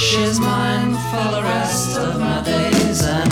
She's mine for the rest of my days. And